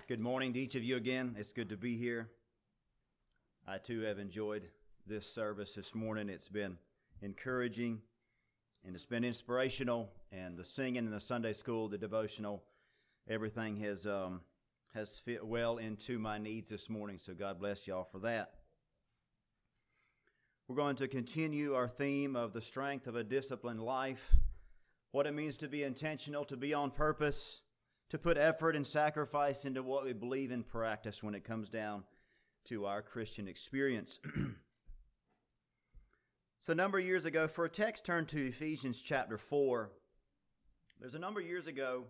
Good morning to each of you again. It's good to be here. I too have enjoyed this service this morning. It's been encouraging and it's been inspirational, and the singing and the Sunday school, the devotional, everything has fit well into my needs this morning, so God bless y'all for that. We're going to continue our theme of the strength of a disciplined life, what it means to be intentional, to be on purpose, to put effort and sacrifice into what we believe in practice when it comes down to our Christian experience. So a number of years ago, for a text, turn to Ephesians chapter 4. There's a number of years ago,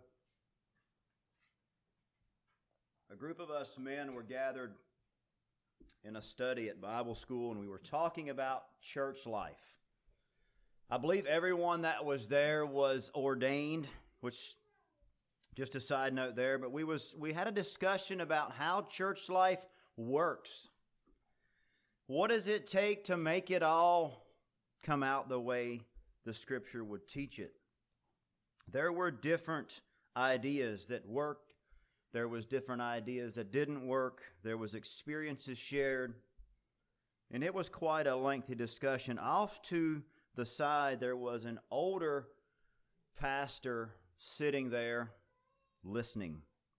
a group of us men were gathered in a study at Bible school, and we were talking about church life. I believe everyone that was there was ordained, which, just a side note there, but we had a discussion about how church life works. What does it take to make it all come out the way the Scripture would teach it? There were different ideas that worked. There was different ideas that didn't work. There was experiences shared. And it was quite a lengthy discussion. Off to the side, there was an older pastor sitting there listening.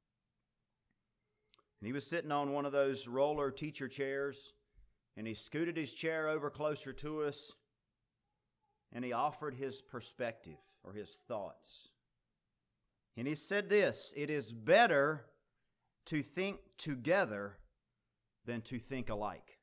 And he was sitting on one of those roller teacher chairs, and he scooted his chair over closer to us, and he offered his perspective or his thoughts. And he said this: it is better to think together than to think alike.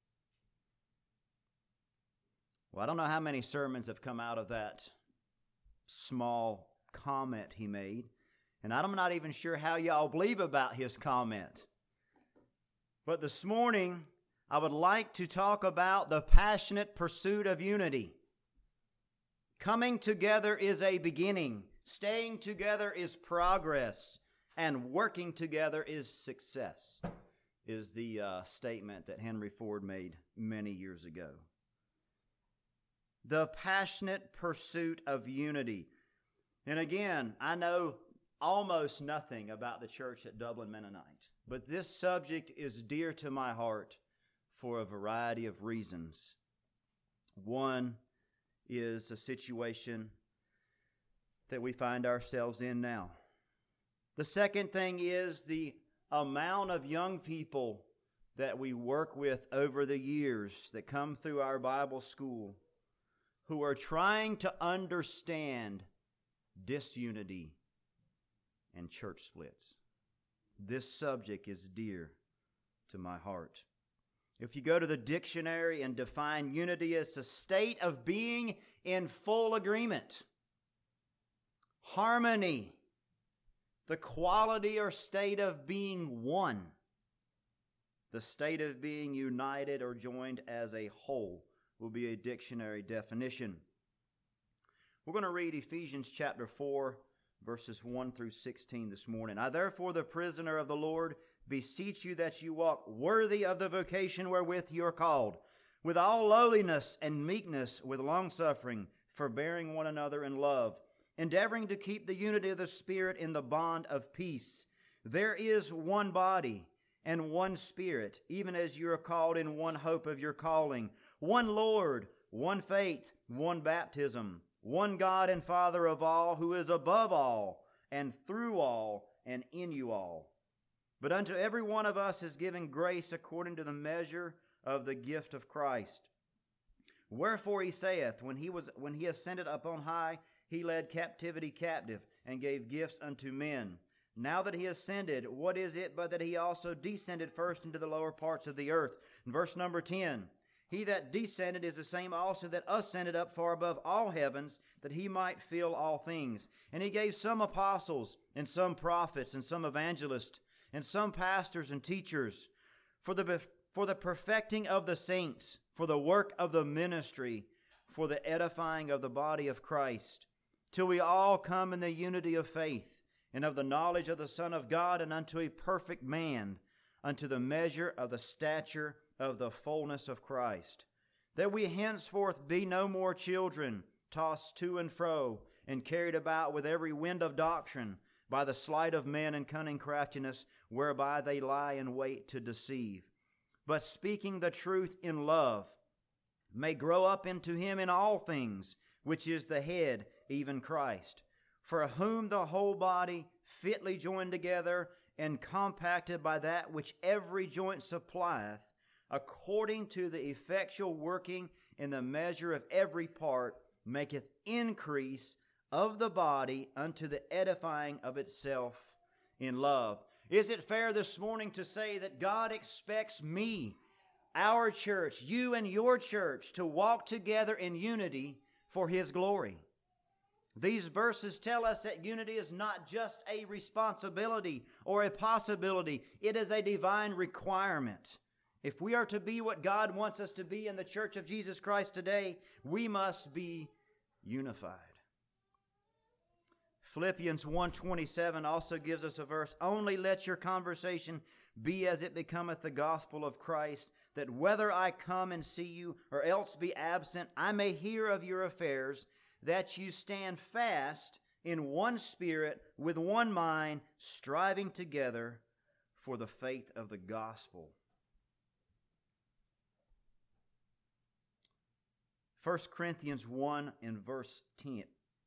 Well, I don't know how many sermons have come out of that small comment he made, and I'm not even sure how y'all believe about his comment. But this morning, I would like to talk about the passionate pursuit of unity. Coming together is a beginning. Staying together is progress. And working together is success, is the statement that Henry Ford made many years ago. The passionate pursuit of unity. And again, I know almost nothing about the church at Dublin Mennonite, but this subject is dear to my heart for a variety of reasons. One is a situation that we find ourselves in now. The second thing is the amount of young people that we work with over the years that come through our Bible school who are trying to understand disunity and church splits. This subject is dear to my heart. If you go to the dictionary and define unity as a state of being in full agreement, harmony, the quality or state of being one, the state of being united or joined as a whole will be a dictionary definition. We're going to read Ephesians chapter 4, verses 1 through 16 this morning. I therefore, the prisoner of the Lord, beseech you that you walk worthy of the vocation wherewith you are called, with all lowliness and meekness, with longsuffering, forbearing one another in love, endeavoring to keep the unity of the Spirit in the bond of peace. There is one body and one Spirit, even as you are called in one hope of your calling, one Lord, one faith, one baptism, one God and Father of all, who is above all, and through all, and in you all. But unto every one of us is given grace according to the measure of the gift of Christ. Wherefore he saith, when he ascended up on high, he led captivity captive, and gave gifts unto men. Now that he ascended, what is it but that he also descended first into the lower parts of the earth? In verse number 10, he that descended is the same also that ascended up far above all heavens, that he might fill all things. And he gave some apostles, and some prophets, and some evangelists, and some pastors and teachers, for the perfecting of the saints, for the work of the ministry, for the edifying of the body of Christ, till we all come in the unity of faith, and of the knowledge of the Son of God, and unto a perfect man, unto the measure of the stature of the fullness of Christ, that we henceforth be no more children, tossed to and fro, and carried about with every wind of doctrine, by the sleight of men and cunning craftiness, whereby they lie in wait to deceive. But speaking the truth in love, may grow up into him in all things, which is the head, even Christ, for whom the whole body, fitly joined together and compacted by that which every joint supplieth, according to the effectual working in the measure of every part, maketh increase of the body unto the edifying of itself in love. Is it fair this morning to say that God expects me, our church, you and your church, to walk together in unity for His glory? These verses tell us that unity is not just a responsibility or a possibility. It is a divine requirement. If we are to be what God wants us to be in the Church of Jesus Christ today, we must be unified. Philippians 1:27 also gives us a verse, only let your conversation be as it becometh the gospel of Christ, that whether I come and see you or else be absent, I may hear of your affairs, that you stand fast in one spirit, with one mind, striving together for the faith of the gospel. 1 Corinthians 1 and verse 10.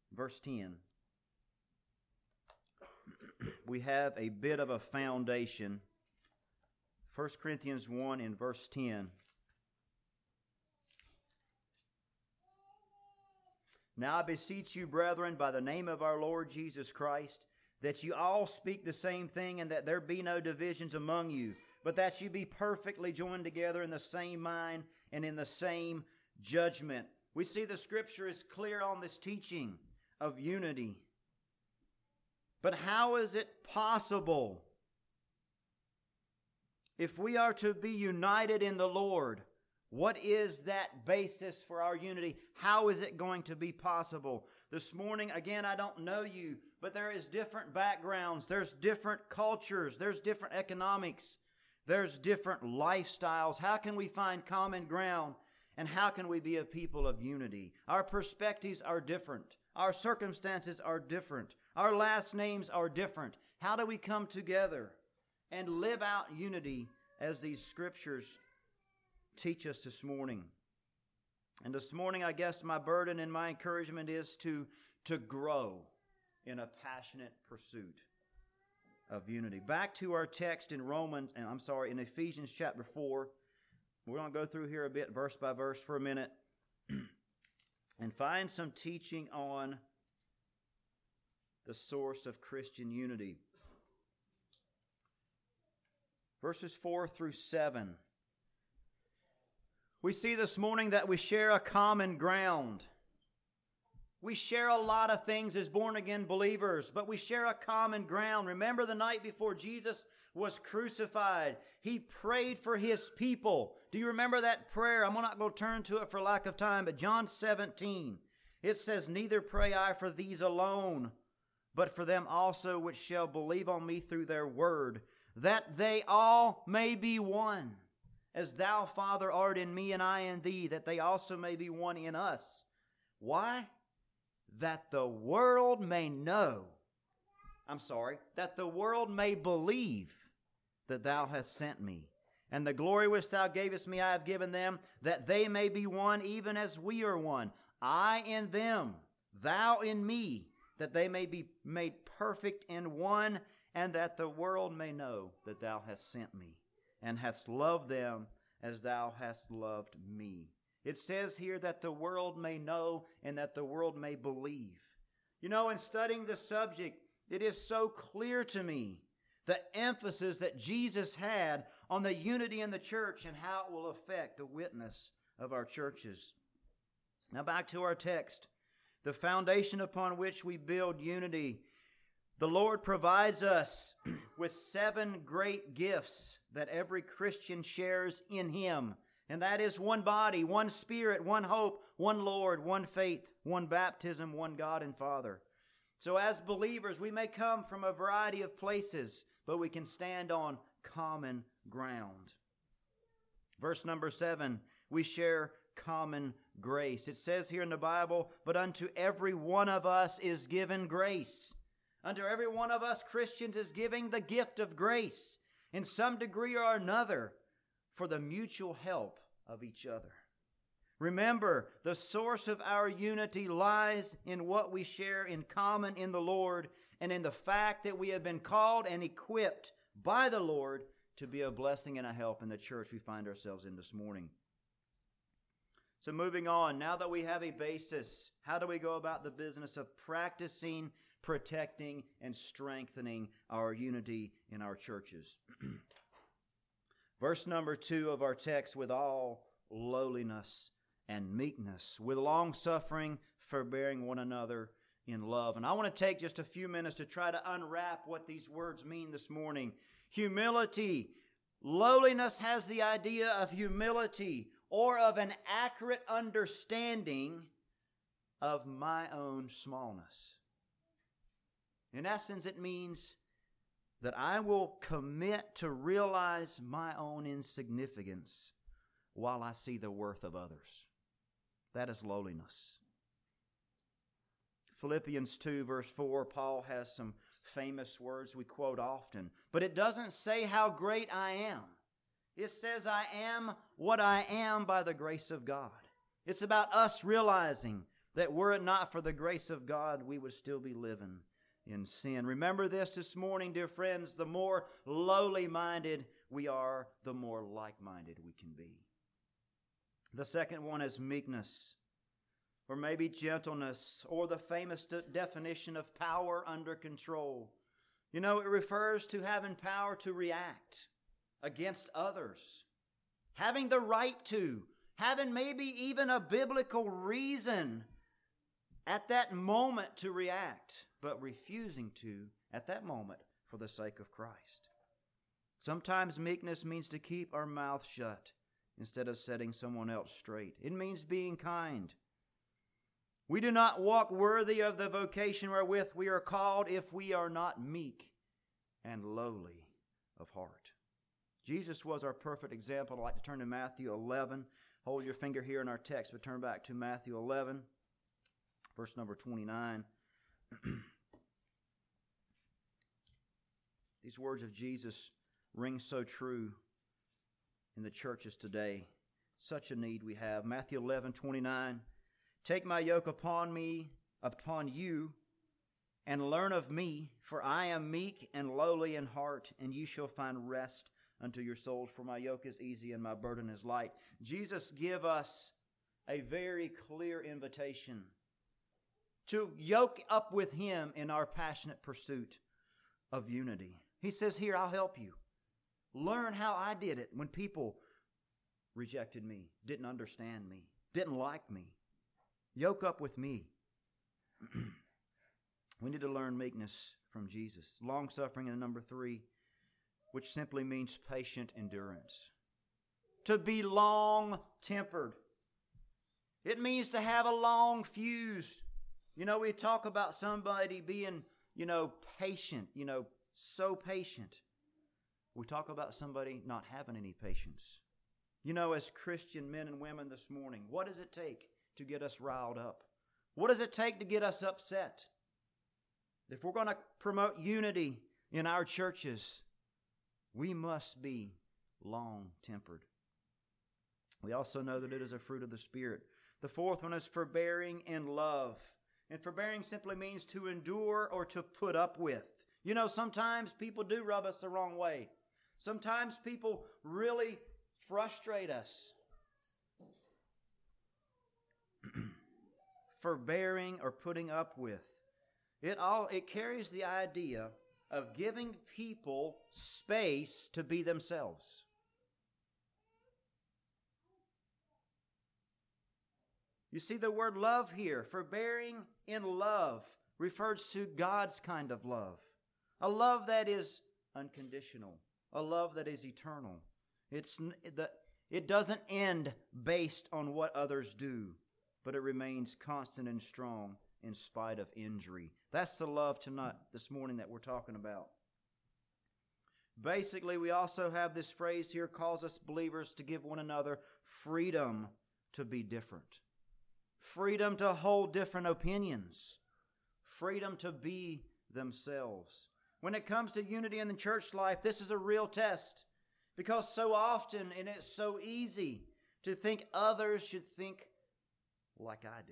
We have a bit of a foundation. 1 Corinthians 1 and verse 10. Now I beseech you, brethren, by the name of our Lord Jesus Christ, that you all speak the same thing, and that there be no divisions among you, but that you be perfectly joined together in the same mind and in the same judgment. We see the Scripture is clear on this teaching of unity. But how is it possible? If we are to be united in the Lord, what is that basis for our unity? How is it going to be possible? This morning, again, I don't know you, but there is different backgrounds. There's different cultures. There's different economics. There's different lifestyles. How can we find common ground? And how can we be a people of unity? Our perspectives are different. Our circumstances are different. Our last names are different. How do we come together and live out unity as these Scriptures teach us this morning? And this morning, I guess my burden and my encouragement is to grow in a passionate pursuit of unity. Back to our text in in Ephesians chapter 4. We're going to go through here a bit, verse by verse, for a minute, and find some teaching on the source of Christian unity. Verses 4 through 7. We see this morning that we share a common ground. We share a lot of things as born-again believers, but we share a common ground. Remember the night before Jesus was crucified, He prayed for His people. Do you remember that prayer? I'm not going to turn to it for lack of time, but John 17, it says, neither pray I for these alone, but for them also which shall believe on me through their word, that they all may be one. As thou, Father, art in me and I in thee, that they also may be one in us. Why? That the world may that the world may believe that thou hast sent me. And the glory which thou gavest me I have given them, that they may be one even as we are one. I in them, thou in me, that they may be made perfect in one, and that the world may know that thou hast sent me, and hast loved them as thou hast loved me. It says here that the world may know and that the world may believe. You know, in studying this subject, it is so clear to me the emphasis that Jesus had on the unity in the church and how it will affect the witness of our churches. Now back to our text. The foundation upon which we build unity. The Lord provides us with 7 great gifts that every Christian shares in Him. And that is one body, one Spirit, one hope, one Lord, one faith, one baptism, one God and Father. So as believers, we may come from a variety of places, but we can stand on common ground. Verse number 7, we share common grace. It says here in the Bible, but unto every one of us is given grace Unto every one of us Christians is giving the gift of grace in some degree or another for the mutual help of each other. Remember, the source of our unity lies in what we share in common in the Lord and in the fact that we have been called and equipped by the Lord to be a blessing and a help in the church we find ourselves in this morning. So moving on, now that we have a basis, how do we go about the business of practicing, protecting, and strengthening our unity in our churches? Verse number 2 of our text, with all lowliness and meekness, with long-suffering, forbearing one another in love. And I want to take just a few minutes to try to unwrap what these words mean this morning. Humility. Lowliness has the idea of humility or of an accurate understanding of my own smallness. In essence, it means that I will commit to realize my own insignificance while I see the worth of others. That is lowliness. Philippians 2 verse 4, Paul has some famous words we quote often, but it doesn't say how great I am. It says I am what I am by the grace of God. It's about us realizing that were it not for the grace of God, we would still be living in sin. Remember this morning, dear friends, the more lowly minded we are, the more like-minded we can be. The second one is meekness, or maybe gentleness, or the famous definition of power under control. You know, it refers to having power to react against others, having the right to, having maybe even a biblical reason at that moment to react, but refusing to at that moment for the sake of Christ. Sometimes meekness means to keep our mouth shut instead of setting someone else straight. It means being kind. We do not walk worthy of the vocation wherewith we are called if we are not meek and lowly of heart. Jesus was our perfect example. I'd like to turn to Matthew 11. Hold your finger here in our text, but turn back to Matthew 11, verse number 29. These words of Jesus ring so true in the churches today. Such a need we have. Matthew 11:29. Take my yoke upon you, and learn of me, for I am meek and lowly in heart, and you shall find rest unto your souls, for my yoke is easy and my burden is light. Jesus give us a very clear invitation to yoke up with Him in our passionate pursuit of unity. He says, here, I'll help you. Learn how I did it when people rejected me, didn't understand me, didn't like me. Yoke up with me. We need to learn meekness from Jesus. Long-suffering, and number 3, which simply means patient endurance. To be long-tempered. It means to have a long fuse. You know, we talk about somebody being, patient, so patient. We talk about somebody not having any patience. As Christian men and women this morning, what does it take to get us riled up? What does it take to get us upset? If we're going to promote unity in our churches, we must be long-tempered. We also know that it is a fruit of the Spirit. The fourth one is forbearing in love. And forbearing simply means to endure or to put up with. Sometimes people do rub us the wrong way. Sometimes people really frustrate us. Forbearing or putting up with. It carries the idea of giving people space to be themselves. You see the word love here. Forbearing in love refers to God's kind of love. A love that is unconditional. A love that is eternal. It doesn't end based on what others do, but it remains constant and strong in spite of injury. That's the love this morning that we're talking about. Basically, we also have this phrase here, calls us believers to give one another freedom to be different. Freedom to hold different opinions. Freedom to be themselves. When it comes to unity in the church life, this is a real test, because so often, and it's so easy to think others should think like I do.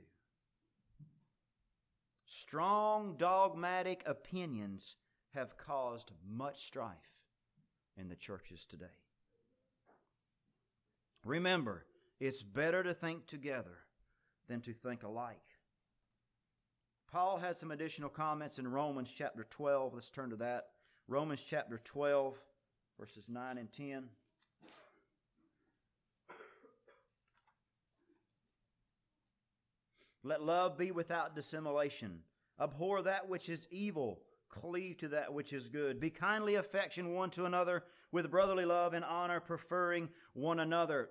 Strong dogmatic opinions have caused much strife in the churches today. Remember, it's better to think together than to think alike. Paul has some additional comments in Romans chapter 12. Let's turn to that. Romans chapter 12, verses 9 and 10. Let love be without dissimulation. Abhor that which is evil. Cleave to that which is good. Be kindly affectioned one to another with brotherly love and honor, preferring one another.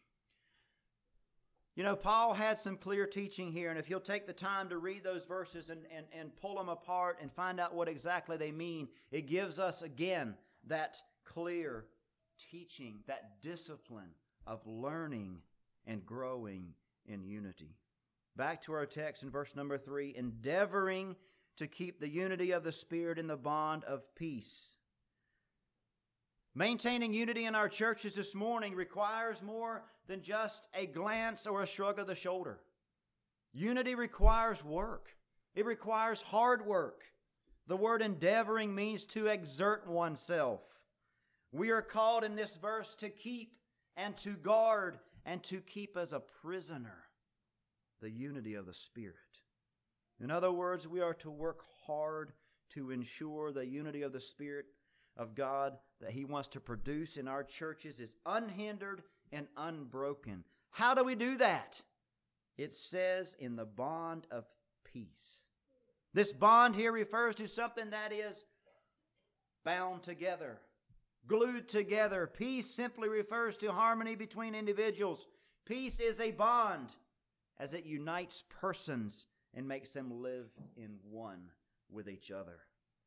You know, Paul had some clear teaching here, and if you'll take the time to read those verses and pull them apart and find out what exactly they mean, it gives us, again, that clear teaching, that discipline of learning and growing in unity. Back to our text in verse number 3, endeavoring to keep the unity of the Spirit in the bond of peace. Maintaining unity in our churches this morning requires more than just a glance or a shrug of the shoulder. Unity requires work. It requires hard work. The word endeavoring means to exert oneself. We are called in this verse to keep and to guard and to keep as a prisoner the unity of the Spirit. In other words, we are to work hard to ensure the unity of the Spirit of God that He wants to produce in our churches is unhindered and unbroken. How do we do that? It says in the bond of peace. This bond here refers to something that is bound together, glued together. Peace simply refers to harmony between individuals. Peace is a bond as it unites persons and makes them live in one with each other.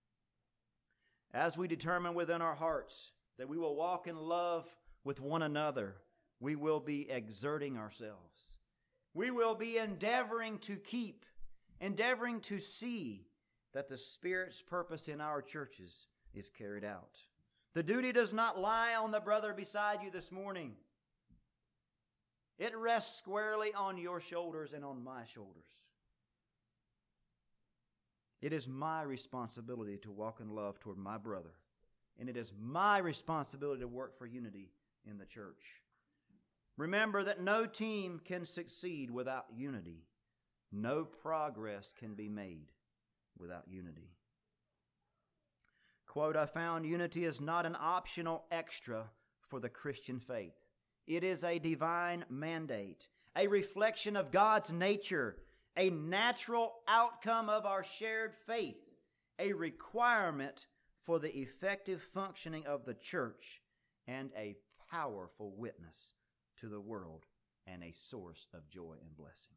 As we determine within our hearts that we will walk in love with one another, we will be exerting ourselves. We will be endeavoring to keep, endeavoring to see that the Spirit's purpose in our churches is carried out. The duty does not lie on the brother beside you this morning. It rests squarely on your shoulders and on my shoulders. It is my responsibility to walk in love toward my brother, and it is my responsibility to work for unity in the church. Remember that no team can succeed without unity. No progress can be made without unity. Quote, I found unity is not an optional extra for the Christian faith. It is a divine mandate, a reflection of God's nature, a natural outcome of our shared faith, a requirement for the effective functioning of the church, and a powerful witness to the world and a source of joy and blessing.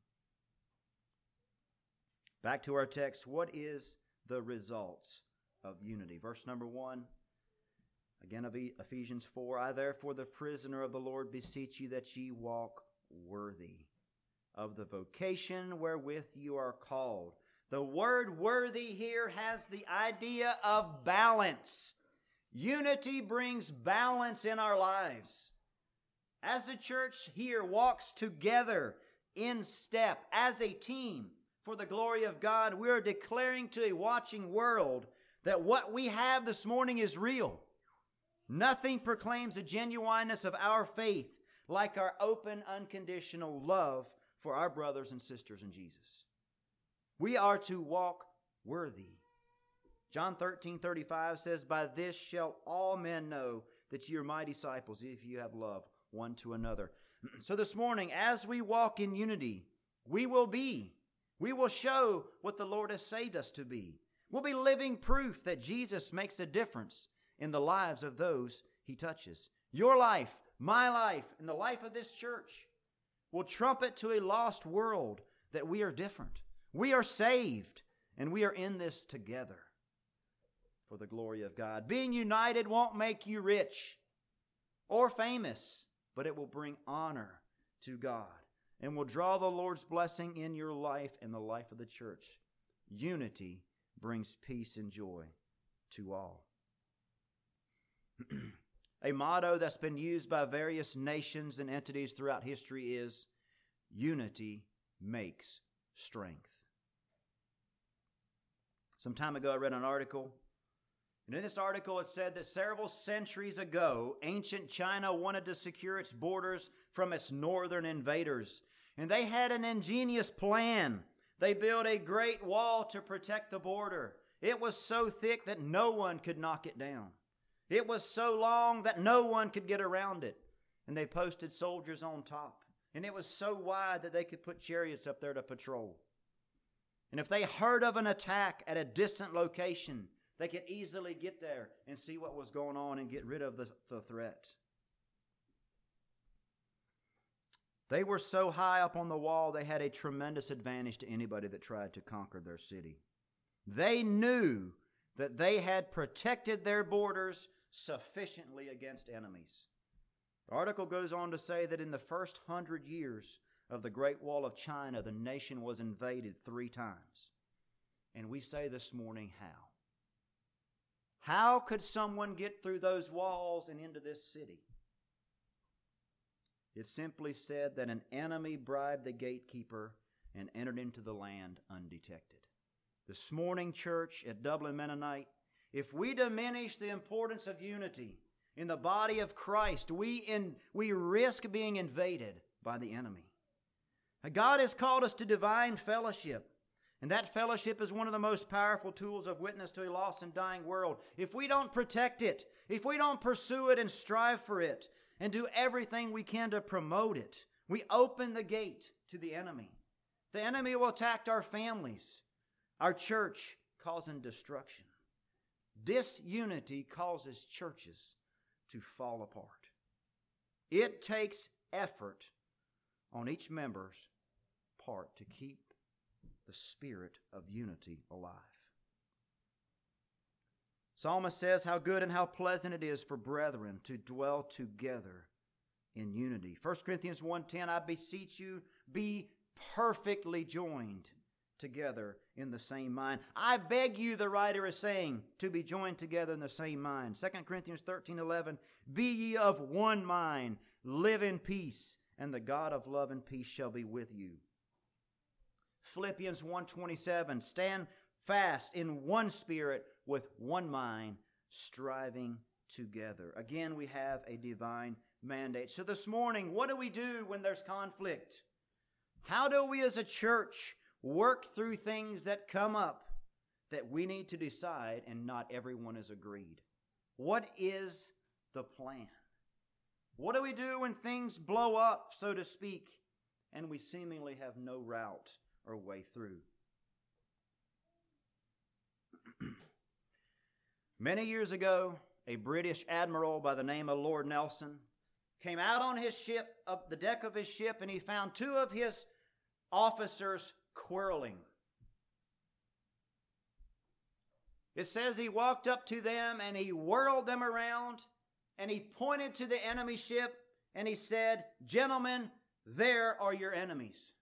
Back to our text, what is the results of unity? Verse number 1, again of Ephesians 4, I therefore the prisoner of the Lord beseech you that ye walk worthy of the vocation wherewith you are called. The word worthy here has the idea of balance. Unity brings balance in our lives. As the church here walks together in step as a team for the glory of God, we are declaring to a watching world that what we have this morning is real. Nothing proclaims the genuineness of our faith like our open, unconditional love for our brothers and sisters in Jesus. We are to walk worthy. John 13:35 says, by this shall all men know that ye are my disciples, if you have love one to another. So this morning, as we walk in unity, we will show what the Lord has saved us to be. We'll be living proof that Jesus makes a difference in the lives of those He touches. Your life, my life, and the life of this church will trumpet to a lost world that we are different. We are saved, and we are in this together for the glory of God. Being united won't make you rich or famous, but it will bring honor to God and will draw the Lord's blessing in your life and the life of the church. Unity brings peace and joy to all. A motto that's been used by various nations and entities throughout history is, unity makes strength. Some time ago I read an article, and in this article it said that several centuries ago, ancient China wanted to secure its borders from its northern invaders, and they had an ingenious plan. They built a great wall to protect the border. It was so thick that no one could knock it down. It was so long that no one could get around it. And they posted soldiers on top. And it was so wide that they could put chariots up there to patrol. And if they heard of an attack at a distant location, they could easily get there and see what was going on and get rid of the threat. They were so high up on the wall, they had a tremendous advantage to anybody that tried to conquer their city. They knew that they had protected their borders sufficiently against enemies. The article goes on to say that in the first 100 years of the Great Wall of China, the nation was invaded 3 times. And we say this morning, how? How could someone get through those walls and into this city? It simply said that an enemy bribed the gatekeeper and entered into the land undetected. This morning, church at Dublin Mennonite, if we diminish the importance of unity in the body of Christ, we risk being invaded by the enemy. God has called us to divine fellowship, and that fellowship is one of the most powerful tools of witness to a lost and dying world. If we don't protect it, if we don't pursue it and strive for it, and do everything we can to promote it, we open the gate to the enemy. The enemy will attack our families, our church, causing destruction. Disunity causes churches to fall apart. It takes effort on each member's part to keep the spirit of unity alive. Psalmist says how good and how pleasant it is for brethren to dwell together in unity. 1 Corinthians 1:10, I beseech you, be perfectly joined together in the same mind. I beg you, the writer is saying, to be joined together in the same mind. 2 Corinthians 13:11, be ye of one mind, live in peace, and the God of love and peace shall be with you. Philippians 1:27, stand fast in one spirit with one mind, striving together. Again, we have a divine mandate. So this morning, what do we do when there's conflict? How do we as a church work through things that come up that we need to decide and not everyone is agreed? What is the plan? What do we do when things blow up, so to speak, and we seemingly have no route or way through? Many years ago, a British admiral by the name of Lord Nelson came out on his ship, up the deck of his ship, and he found 2 of his officers quarreling. It says he walked up to them and he whirled them around and he pointed to the enemy ship and he said, gentlemen, there are your enemies.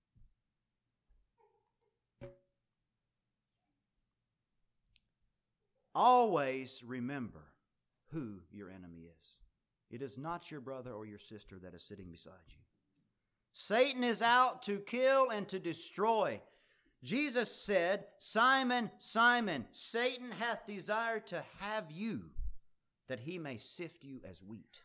Always remember who your enemy is. It is not your brother or your sister that is sitting beside you. Satan is out to kill and to destroy. Jesus said, Simon, Simon, Satan hath desired to have you, that he may sift you as wheat.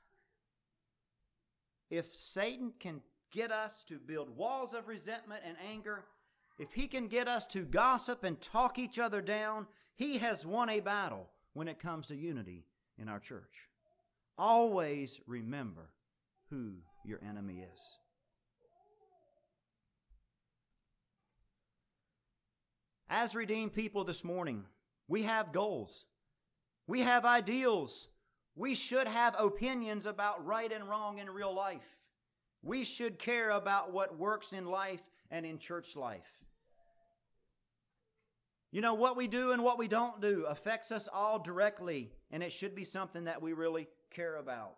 If Satan can get us to build walls of resentment and anger, if he can get us to gossip and talk each other down, he has won a battle when it comes to unity in our church. Always remember who your enemy is. As redeemed people this morning, we have goals. We have ideals. We should have opinions about right and wrong in real life. We should care about what works in life and in church life. You know, what we do and what we don't do affects us all directly, and it should be something that we really care about.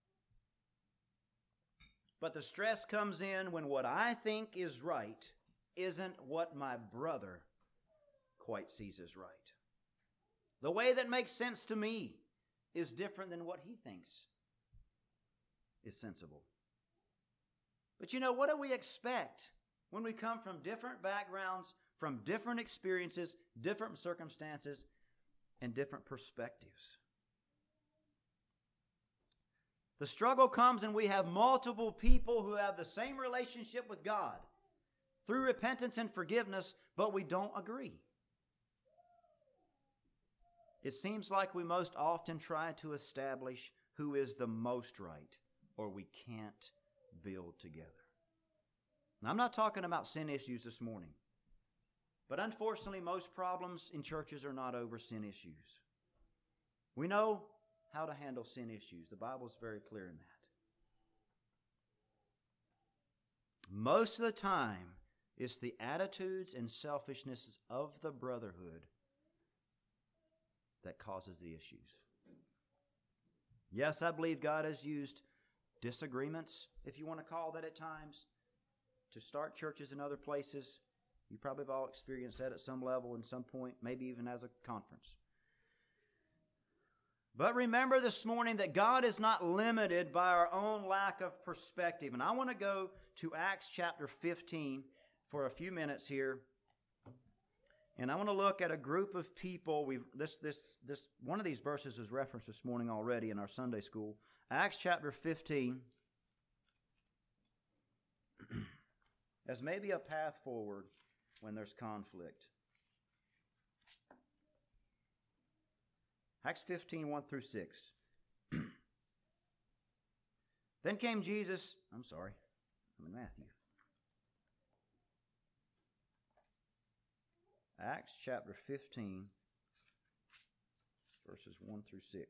But the stress comes in when what I think is right isn't what my brother quite sees as right. The way that makes sense to me is different than what he thinks is sensible. But what do we expect when we come from different backgrounds, from different experiences, different circumstances, and different perspectives? The struggle comes and we have multiple people who have the same relationship with God through repentance and forgiveness, but we don't agree. It seems like we most often try to establish who is the most right, or we can't build together. Now, I'm not talking about sin issues this morning, but unfortunately, most problems in churches are not over sin issues. We know how to handle sin issues. The Bible is very clear in that. Most of the time, it's the attitudes and selfishnesses of the brotherhood that causes the issues. Yes, I believe God has used disagreements, if you want to call that at times, to start churches in other places. You probably have all experienced that at some level, in some point, maybe even as a conference. But remember this morning that God is not limited by our own lack of perspective. And I want to go to Acts chapter 15 for a few minutes here. And I want to look at a group of people. One of these verses is referenced this morning already in our Sunday school. Acts chapter 15 as maybe a path forward when there's conflict. Acts 15, 1 through 6. Then came Jesus. I'm in Matthew. Acts chapter 15, verses 1 through 6.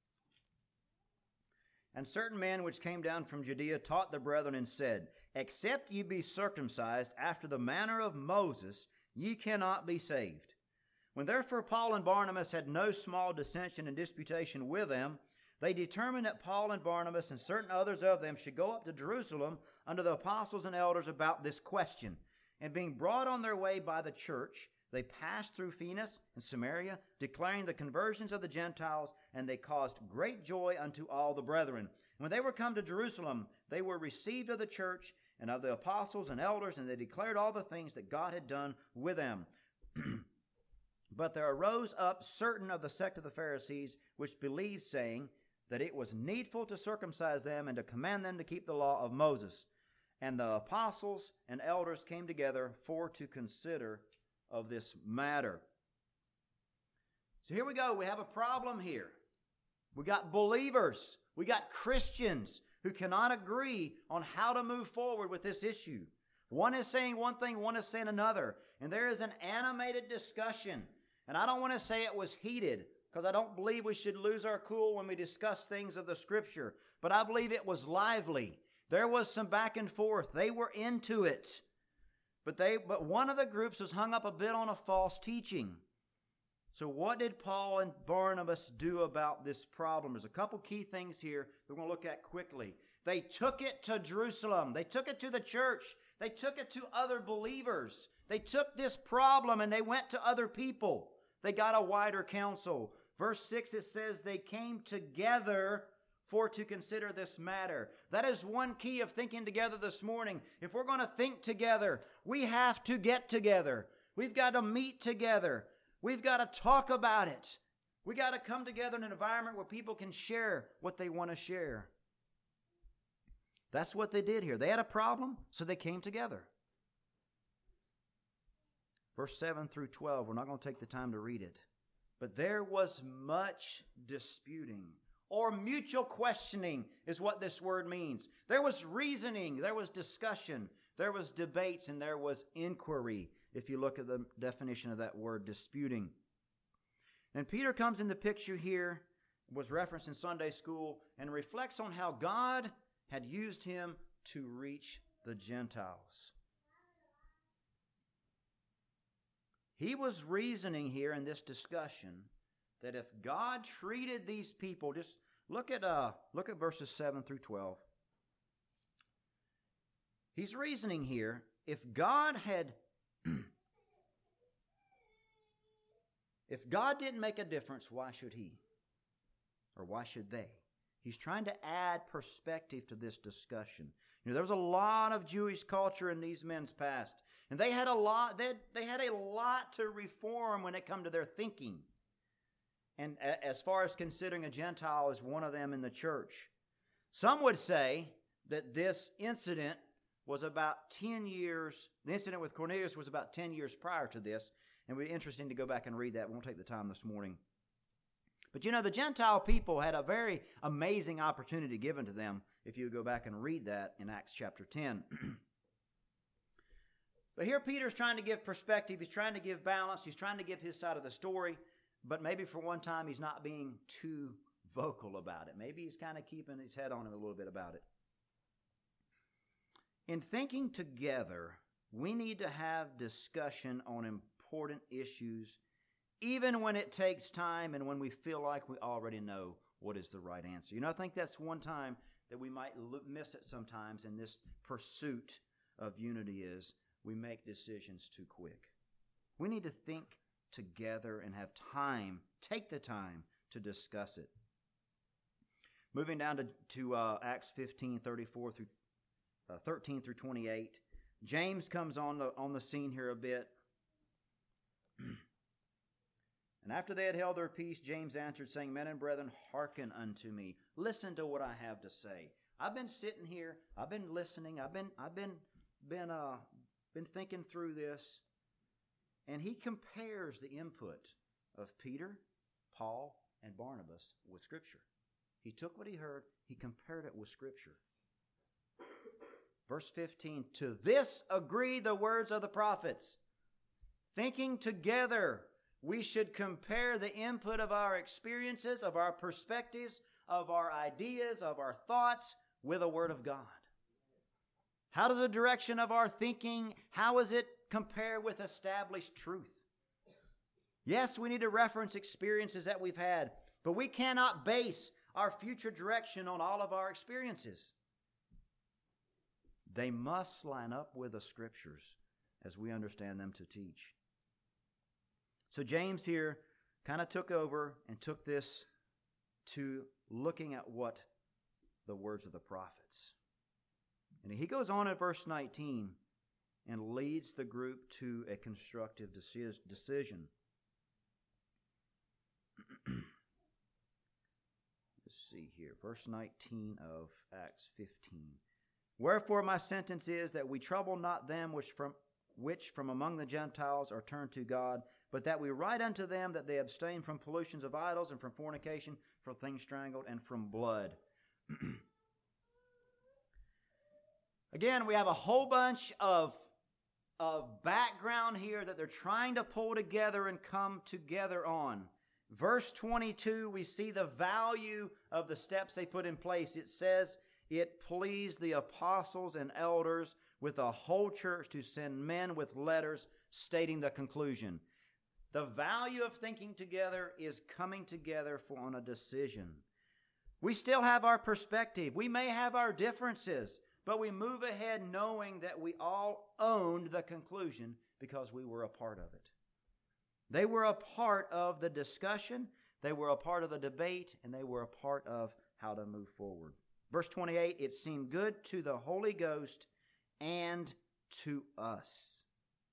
And certain men which came down from Judea taught the brethren and said, Except ye be circumcised after the manner of Moses, ye cannot be saved. When therefore Paul and Barnabas had no small dissension and disputation with them, they determined that Paul and Barnabas and certain others of them should go up to Jerusalem unto the apostles and elders about this question. And being brought on their way by the church, they passed through Phoenix and Samaria, declaring the conversions of the Gentiles, and they caused great joy unto all the brethren. When they were come to Jerusalem, they were received of the church and of the apostles and elders, and they declared all the things that God had done with them. But there arose up certain of the sect of the Pharisees, which believed, saying that it was needful to circumcise them and to command them to keep the law of Moses. And the apostles and elders came together for to consider of this matter. So here we go. We have a problem here. We got believers. We got Christians who cannot agree on how to move forward with this issue. One is saying one thing, one is saying another. And there is an animated discussion. And I don't want to say it was heated, because I don't believe we should lose our cool when we discuss things of the Scripture. But I believe it was lively. There was some back and forth. They were into it. But one of the groups was hung up a bit on a false teaching. So what did Paul and Barnabas do about this problem? There's a couple key things here we're going to look at quickly. They took it to Jerusalem. They took it to the church. They took it to other believers. They took this problem and they went to other people. They got a wider counsel. Verse 6, it says they came together for to consider this matter. That is one key of thinking together this morning. If we're going to think together, we have to get together. We've got to meet together. We've got to talk about it. We got to come together in an environment where people can share what they want to share. That's what they did here. They had a problem, so they came together. Verse 7 through 12, we're not going to take the time to read it. But there was much disputing, or mutual questioning is what this word means. There was reasoning, there was discussion, there was debates, and there was inquiry, if you look at the definition of that word, disputing. And Peter comes in the picture here, was referenced in Sunday school, and reflects on how God had used him to reach the Gentiles. He was reasoning here in this discussion that if God treated these people, just look at verses 7 through 12. He's reasoning here, if God had If God didn't make a difference, why should He? Or why should they? He's trying to add perspective to this discussion. There was a lot of Jewish culture in these men's past, and they had a lot. They had a lot to reform when it come to their thinking. And as far as considering a Gentile as one of them in the church, some would say that this incident was about 10 years. The incident with Cornelius was about 10 years prior to this, and it would be interesting to go back and read that. We won't take the time this morning. But the Gentile people had a very amazing opportunity given to them if you go back and read that in Acts chapter 10. But here Peter's trying to give perspective. He's trying to give balance. He's trying to give his side of the story. But maybe for one time he's not being too vocal about it. Maybe he's kind of keeping his head on him a little bit about it. In thinking together, we need to have discussion on important issues, even when it takes time and when we feel like we already know what is the right answer. I think that's one time that we might miss it sometimes in this pursuit of unity is we make decisions too quick. We need to think together and have time, take the time to discuss it. Moving down to Acts 15:34 through 13 through 28, James comes on the scene here a bit. And after they had held their peace, James answered, saying, Men and brethren, hearken unto me. Listen to what I have to say. I've been sitting here. I've been listening. I've been thinking through this. And he compares the input of Peter, Paul, and Barnabas with Scripture. He took what he heard. He compared it with Scripture. Verse 15, to this agree the words of the prophets. Thinking together, we should compare the input of our experiences, of our perspectives, of our ideas, of our thoughts with the Word of God. How does the direction of our thinking, how does it compare with established truth? Yes, we need to reference experiences that we've had, but we cannot base our future direction on all of our experiences. They must line up with the Scriptures as we understand them to teach. So James here kind of took over and took this to looking at what the words of the prophets. And he goes on at verse 19 and leads the group to a constructive decision. Let's see here. Verse 19 of Acts 15. Wherefore my sentence is that we trouble not them which from among the Gentiles are turned to God, but that we write unto them that they abstain from pollutions of idols and from fornication, from things strangled, and from blood. Again, we have a whole bunch of background here that they're trying to pull together and come together on. Verse 22, we see the value of the steps they put in place. It says, it pleased the apostles and elders with the whole church to send men with letters stating the conclusion. The value of thinking together is coming together on a decision. We still have our perspective. We may have our differences, but we move ahead knowing that we all owned the conclusion because we were a part of it. They were a part of the discussion, they were a part of the debate, and they were a part of how to move forward. Verse 28, it seemed good to the Holy Ghost and to us.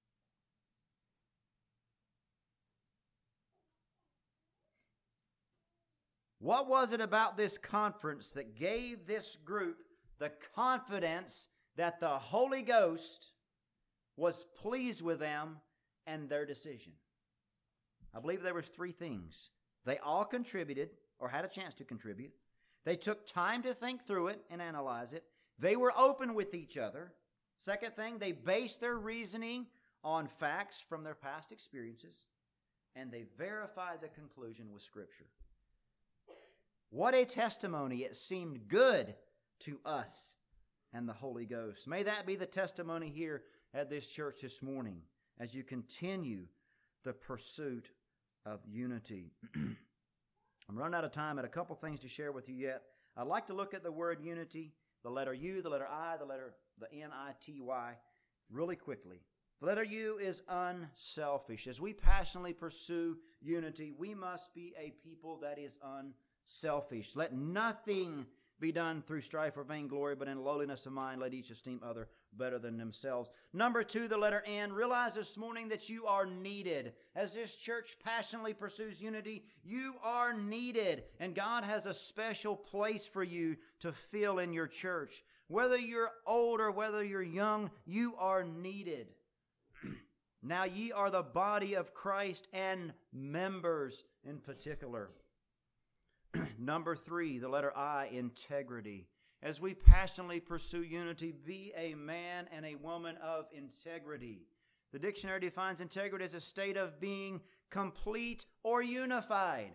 What was it about this conference that gave this group the confidence that the Holy Ghost was pleased with them and their decision? I believe there was three things. They all contributed or had a chance to contribute. They took time to think through it and analyze it. They were open with each other. Second thing, they based their reasoning on facts from their past experiences. And they verified the conclusion with Scripture. What a testimony. It seemed good to us and the Holy Ghost. May that be the testimony here at this church this morning as you continue the pursuit of unity. I'm running out of time. I had a couple things to share with you yet. I'd like to look at the word unity, the letter U, the letter I, the N-I-T-Y, really quickly. The letter U is unselfish. As we passionately pursue unity, we must be a people that is unselfish. Let nothing be done through strife or vainglory, but in lowliness of mind, let each esteem other better than themselves. Number 2, the letter N. Realize this morning that you are needed. As this church passionately pursues unity, you are needed. And God has a special place for you to fill in your church. Whether you're old or whether you're young, you are needed. Now ye are the body of Christ and members in particular. Number 3, the letter I, integrity. As we passionately pursue unity, be a man and a woman of integrity. The dictionary defines integrity as a state of being complete or unified.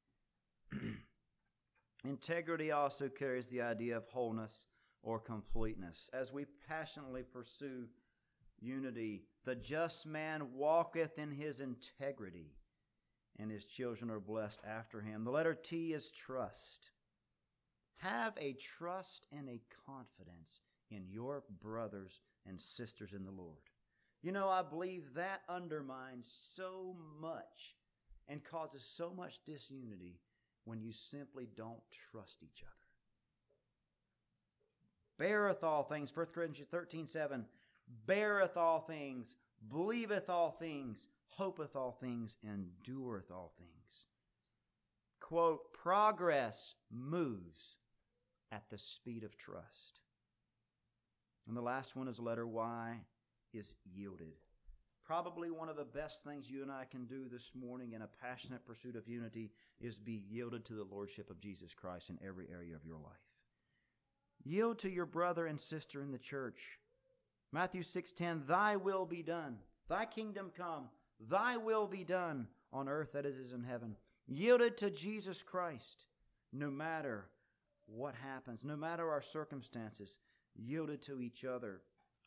Integrity also carries the idea of wholeness or completeness. As we passionately pursue unity, the just man walketh in his integrity, and his children are blessed after him. The letter T is trust. Have a trust and a confidence in your brothers and sisters in the Lord. You know, I believe that undermines so much and causes so much disunity when you simply don't trust each other. Beareth all things, 1 Corinthians 13:7, beareth all things, believeth all things, hopeth all things, endureth all things. Quote, progress moves at the speed of trust. And the last one is letter Y, is yielded. Probably one of the best things you and I can do this morning in a passionate pursuit of unity is be yielded to the Lordship of Jesus Christ in every area of your life. Yield to your brother and sister in the church. Matthew 6:10, thy will be done. Thy kingdom come. Thy will be done on earth as it is in heaven. Yielded to Jesus Christ no matter what happens, no matter our circumstances. Yielded to each other.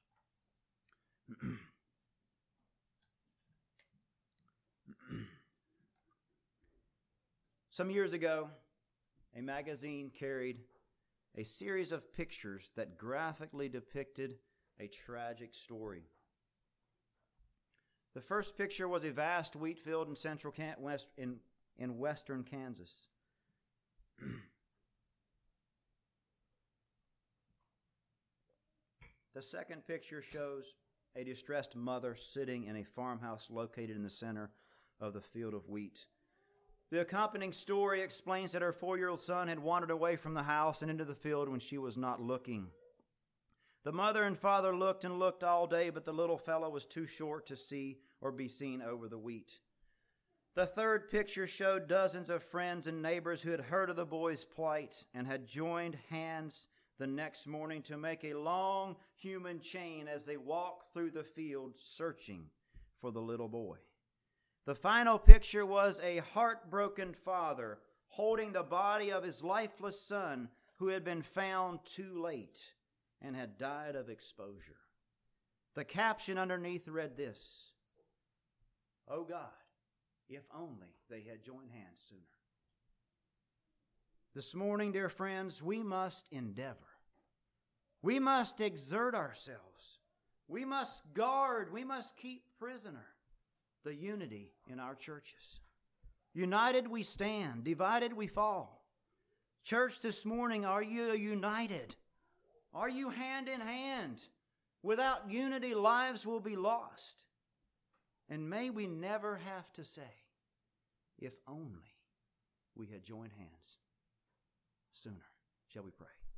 Some years ago, a magazine carried a series of pictures that graphically depicted a tragic story. The first picture was a vast wheat field in in western Kansas. The second picture shows a distressed mother sitting in a farmhouse located in the center of the field of wheat. The accompanying story explains that her 4-year-old son had wandered away from the house and into the field when she was not looking. The mother and father looked and looked all day, but the little fellow was too short to see or be seen over the wheat. The third picture showed dozens of friends and neighbors who had heard of the boy's plight and had joined hands the next morning to make a long human chain as they walked through the field searching for the little boy. The final picture was a heartbroken father holding the body of his lifeless son who had been found too late and had died of exposure. The caption underneath read this, "Oh God, if only they had joined hands sooner." This morning, dear friends, we must endeavor. We must exert ourselves. We must guard. We must keep prisoner the unity in our churches. United we stand. Divided we fall. Church, this morning, are you united? Are you hand in hand? Without unity, lives will be lost. And may we never have to say, if only we had joined hands sooner. Shall we pray?